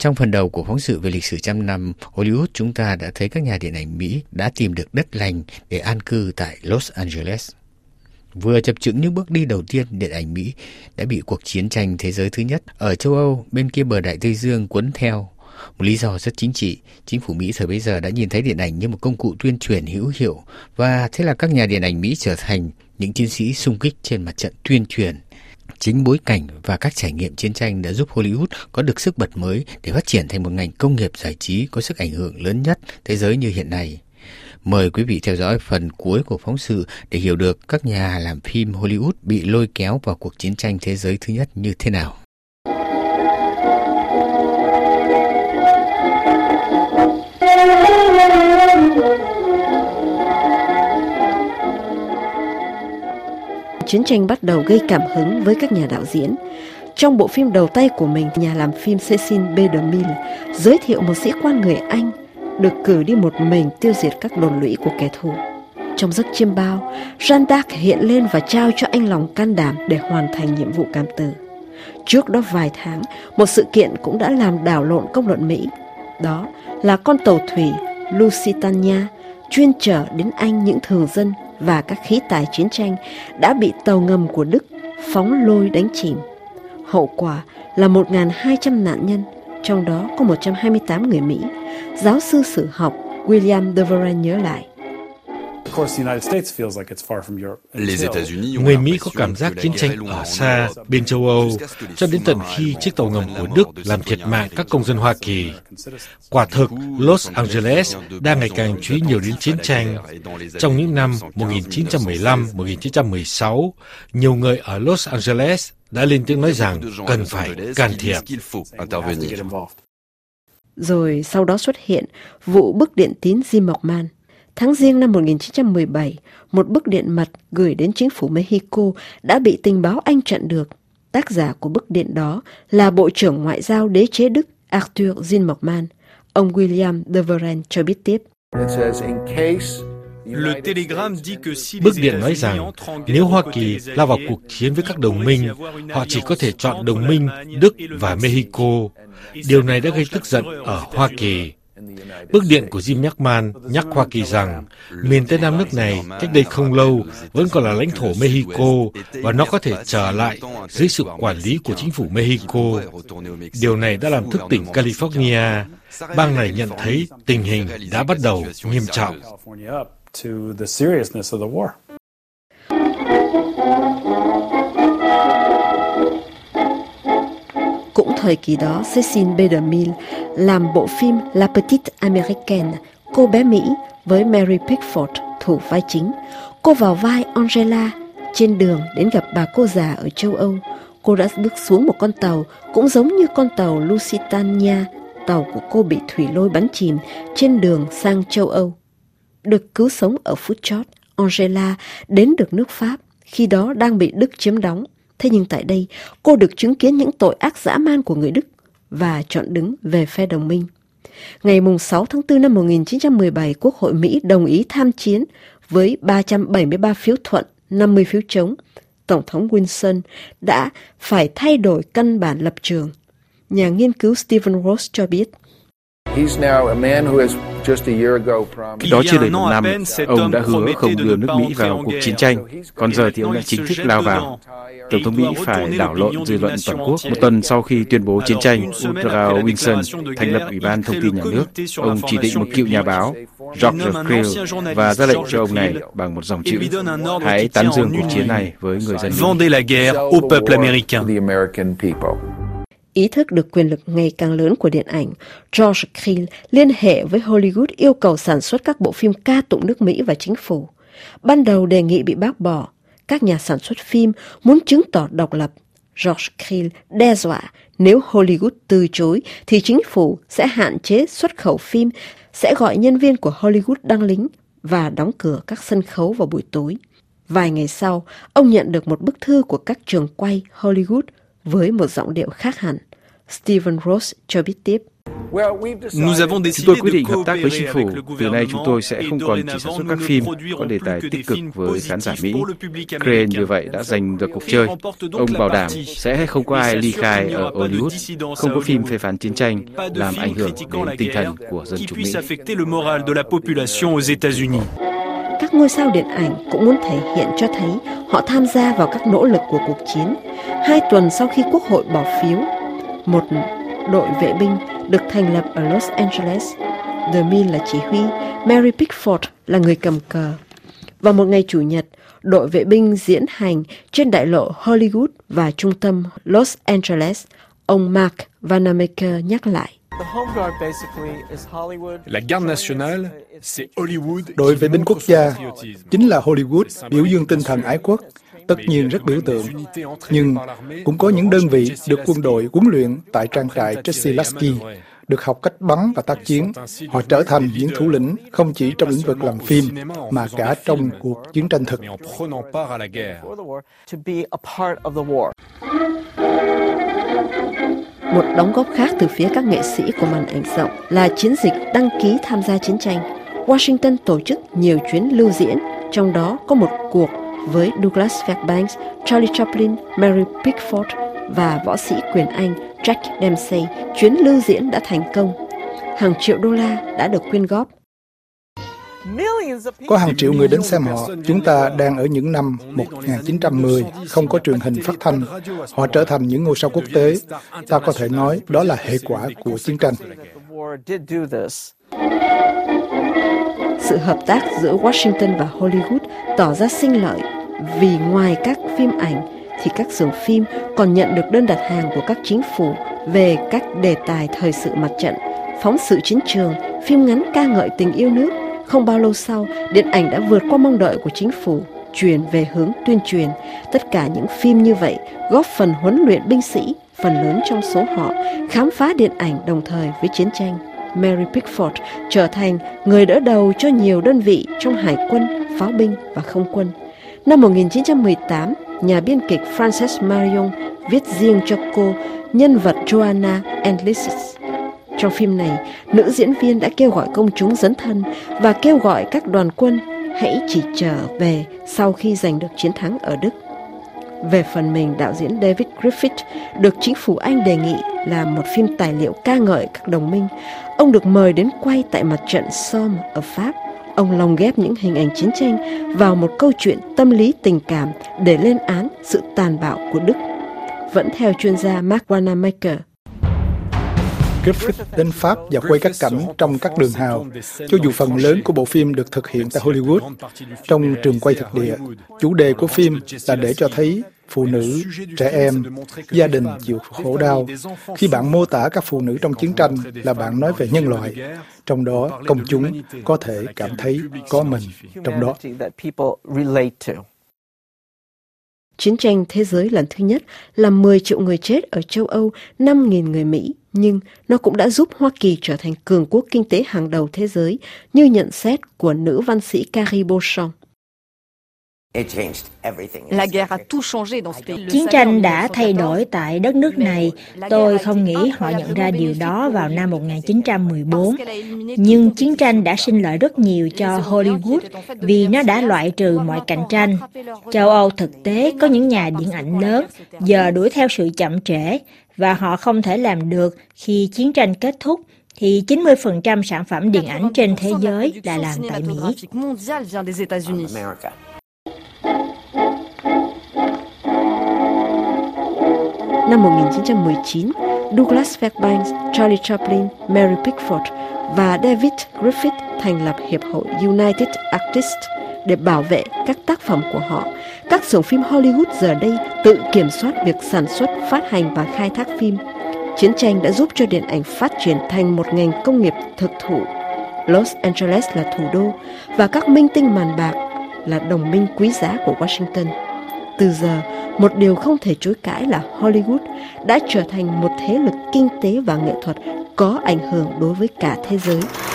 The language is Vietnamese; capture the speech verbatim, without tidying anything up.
Trong phần đầu của phóng sự về lịch sử trăm năm Hollywood, chúng ta đã thấy các nhà điện ảnh Mỹ đã tìm được đất lành để an cư tại Los Angeles. Vừa chập chững những bước đi đầu tiên, điện ảnh Mỹ đã bị cuộc chiến tranh thế giới thứ nhất ở châu Âu bên kia bờ Đại Tây Dương cuốn theo. Một lý do rất chính trị, chính phủ Mỹ thời bấy giờ đã nhìn thấy điện ảnh như một công cụ tuyên truyền hữu hiệu, và thế là các nhà điện ảnh Mỹ trở thành những chiến sĩ xung kích trên mặt trận tuyên truyền. Chính bối cảnh và các trải nghiệm chiến tranh đã giúp Hollywood có được sức bật mới để phát triển thành một ngành công nghiệp giải trí có sức ảnh hưởng lớn nhất thế giới như hiện nay. Mời quý vị theo dõi phần cuối của phóng sự để hiểu được các nhà làm phim Hollywood bị lôi kéo vào cuộc chiến tranh thế giới thứ nhất như thế nào. Chiến tranh bắt đầu gây cảm hứng với các nhà đạo diễn. Trong bộ phim đầu tay của mình, nhà làm phim Cecil B. DeMille giới thiệu một sĩ quan người Anh được cử đi một mình tiêu diệt các đồn lũy của kẻ thù. Trong giấc chiêm bao, Jeanne d'Arc hiện lên và trao cho anh lòng can đảm để hoàn thành nhiệm vụ cảm tử. Trước đó vài tháng, một sự kiện cũng đã làm đảo lộn công luận Mỹ. Đó là con tàu thủy Lusitania chuyên chở đến Anh những thường dân và các khí tài chiến tranh đã bị tàu ngầm của Đức phóng lôi đánh chìm. Hậu quả là một nghìn hai trăm nạn nhân, trong đó có một trăm hai mươi tám người Mỹ. Giáo sư sử học William Devereaux nhớ lại. Người Mỹ có cảm giác chiến tranh ở xa bên châu Âu cho đến tận khi chiếc tàu ngầm của Đức làm thiệt mạng các công dân Hoa Kỳ. Quả thực, Los Angeles đang ngày càng chú ý nhiều đến chiến tranh. Trong những năm một nghìn chín trăm mười lăm đến một nghìn chín trăm mười sáu, nhiều người ở Los Angeles đã lên tiếng nói rằng cần phải can thiệp. Rồi sau đó xuất hiện vụ bức điện tín Jim Morman. Tháng Giêng năm một nghìn chín trăm mười bảy, một bức điện mật gửi đến chính phủ Mexico đã bị tình báo Anh chặn được. Tác giả của bức điện đó là Bộ trưởng Ngoại giao đế chế Đức Arthur Zimmermann. Ông William Devereaux cho biết tiếp. Bức điện nói rằng nếu Hoa Kỳ lao vào cuộc chiến với các đồng minh, họ chỉ có thể chọn đồng minh Đức và Mexico. Điều này đã gây tức giận ở Hoa Kỳ. Bức điện của Jim Morman nhắc Hoa Kỳ rằng miền Tây Nam nước này cách đây không lâu vẫn còn là lãnh thổ Mexico và nó có thể trở lại dưới sự quản lý của chính phủ Mexico. Điều này đã làm thức tỉnh California. Bang này nhận thấy tình hình đã bắt đầu nghiêm trọng. Cũng thời kỳ đó, Cecil B. DeMille làm bộ phim La Petite Américaine, cô bé Mỹ, với Mary Pickford thủ vai chính. Cô vào vai Angela. Trên đường đến gặp bà cô già ở châu Âu, cô đã bước xuống một con tàu cũng giống như con tàu Lusitania. Tàu của cô bị thủy lôi bắn chìm trên đường sang châu Âu. Được cứu sống ở phút chót, Angela đến được nước Pháp, khi đó đang bị Đức chiếm đóng. Thế nhưng tại đây, cô được chứng kiến những tội ác dã man của người Đức và chọn đứng về phe đồng minh. Ngày sáu tháng tư năm một nghìn chín trăm mười bảy, Quốc hội Mỹ đồng ý tham chiến với ba trăm bảy mươi ba phiếu thuận, năm mươi phiếu chống. Tổng thống Wilson đã phải thay đổi căn bản lập trường. Nhà nghiên cứu Stephen Ross cho biết. Cách đó chưa đầy một năm, ông đã hứa không đưa nước Mỹ vào cuộc chiến tranh, còn giờ thì ông đã chính thức lao vào. Tổng thống Mỹ phải đảo lộn dư luận toàn quốc. Một tuần sau khi tuyên bố chiến tranh, Woodrow Wilson thành lập Ủy ban Thông tin Nhà nước. Ông chỉ định một cựu nhà báo, George Creel, và ra lệnh cho ông này bằng một dòng chữ: hãy tán dương cuộc chiến này với người dân Mỹ. Ý thức được quyền lực ngày càng lớn của điện ảnh, George Creel liên hệ với Hollywood yêu cầu sản xuất các bộ phim ca tụng nước Mỹ và chính phủ. Ban đầu đề nghị bị bác bỏ. Các nhà sản xuất phim muốn chứng tỏ độc lập. George Creel đe dọa nếu Hollywood từ chối thì chính phủ sẽ hạn chế xuất khẩu phim, sẽ gọi nhân viên của Hollywood đăng lính và đóng cửa các sân khấu vào buổi tối. Vài ngày sau, ông nhận được một bức thư của các trường quay Hollywood với một giọng điệu khác hẳn. Stephen Ross cho biết tiếp. Chúng tôi quyết định hợp tác với chính phủ. Từ nay chúng tôi sẽ không còn chỉ sản xuất các phim có đề tài tích cực với khán giả Mỹ. Crane như vậy đã giành được cuộc chơi. Ông bảo đảm sẽ không có ai ly khai ở Hollywood, không có phim phê phán chiến tranh làm ảnh hưởng đến tinh thần của dân chúng Mỹ. Các ngôi sao điện ảnh cũng muốn thể hiện cho thấy họ tham gia vào các nỗ lực của cuộc chiến. Hai tuần sau khi Quốc hội bỏ phiếu, một đội vệ binh được thành lập ở Los Angeles. DeMille là chỉ huy, Mary Pickford là người cầm cờ. Vào một ngày Chủ nhật, đội vệ binh diễn hành trên đại lộ Hollywood và trung tâm Los Angeles. Ông Mark Vanamaker nhắc lại. La garde nationale, c'est Hollywood. Đội vệ binh quốc gia chính là Hollywood, biểu dương tinh thần ái quốc, tất nhiên rất biểu tượng. Nhưng cũng có những đơn vị được quân đội huấn luyện tại trang trại Jesse Lasky, được học cách bắn và tác chiến. Họ trở thành những thủ lĩnh không chỉ trong lĩnh vực làm phim, mà cả trong cuộc chiến tranh thực. Một đóng góp khác từ phía các nghệ sĩ của màn ảnh rộng là chiến dịch đăng ký tham gia chiến tranh. Washington tổ chức nhiều chuyến lưu diễn, trong đó có một cuộc với Douglas Fairbanks, Charlie Chaplin, Mary Pickford và võ sĩ quyền Anh Jack Dempsey. Chuyến lưu diễn đã thành công. Hàng triệu đô la đã được quyên góp. Có hàng triệu người đến xem họ. Chúng ta đang ở những năm một nghìn chín trăm mười, không có truyền hình phát thanh. Họ trở thành những ngôi sao quốc tế. Ta có thể nói đó là hệ quả của chiến tranh. Sự hợp tác giữa Washington và Hollywood tỏ ra sinh lợi vì ngoài các phim ảnh thì các xưởng phim còn nhận được đơn đặt hàng của các chính phủ về các đề tài thời sự mặt trận, phóng sự chiến trường, phim ngắn ca ngợi tình yêu nước. Không bao lâu sau, điện ảnh đã vượt qua mong đợi của chính phủ, chuyển về hướng tuyên truyền. Tất cả những phim như vậy góp phần huấn luyện binh sĩ, phần lớn trong số họ khám phá điện ảnh đồng thời với chiến tranh. Mary Pickford trở thành người đỡ đầu cho nhiều đơn vị trong hải quân, pháo binh và không quân. Năm một nghìn chín trăm mười tám, nhà biên kịch Frances Marion viết riêng cho cô nhân vật Joanna Anglicis. Trong phim này, nữ diễn viên đã kêu gọi công chúng dấn thân và kêu gọi các đoàn quân hãy chỉ trở về sau khi giành được chiến thắng ở Đức. Về phần mình, đạo diễn David Griffith được chính phủ Anh đề nghị làm một phim tài liệu ca ngợi các đồng minh. Ông được mời đến quay tại mặt trận Somme ở Pháp. Ông lồng ghép những hình ảnh chiến tranh vào một câu chuyện tâm lý tình cảm để lên án sự tàn bạo của Đức. Vẫn theo chuyên gia Mark Wanamaker, Griffith đến Pháp và quay các cảnh trong các đường hào. Cho dù phần lớn của bộ phim được thực hiện tại Hollywood, trong trường quay thực địa, chủ đề của phim là để cho thấy phụ nữ, trẻ em, gia đình chịu khổ đau. Khi bạn mô tả các phụ nữ trong chiến tranh là bạn nói về nhân loại, trong đó công chúng có thể cảm thấy có mình trong đó. Chiến tranh thế giới lần thứ nhất làm mười triệu người chết ở châu Âu, năm nghìn người Mỹ, nhưng nó cũng đã giúp Hoa Kỳ trở thành cường quốc kinh tế hàng đầu thế giới, như nhận xét của nữ văn sĩ Carrie Beauchamp. Chiến tranh đã thay đổi tại đất nước này. Tôi không nghĩ họ nhận ra điều đó vào năm một nghìn chín trăm mười bốn. Nhưng chiến tranh đã sinh lợi rất nhiều cho Hollywood vì nó đã loại trừ mọi cạnh tranh. Châu Âu thực tế có những nhà điện ảnh lớn, giờ đuổi theo sự chậm trễ, và họ không thể làm được khi chiến tranh kết thúc. Thì chín mươi phần trăm sản phẩm điện ảnh trên thế giới là làm tại Mỹ. Năm một nghìn chín trăm mười chín, Douglas Fairbanks, Charlie Chaplin, Mary Pickford và David Griffith thành lập Hiệp hội United Artists để bảo vệ các tác phẩm của họ. Các xưởng phim Hollywood giờ đây tự kiểm soát việc sản xuất, phát hành và khai thác phim. Chiến tranh đã giúp cho điện ảnh phát triển thành một ngành công nghiệp thực thụ. Los Angeles là thủ đô và các minh tinh màn bạc là đồng minh quý giá của Washington. Từ giờ, một điều không thể chối cãi là Hollywood đã trở thành một thế lực kinh tế và nghệ thuật có ảnh hưởng đối với cả thế giới.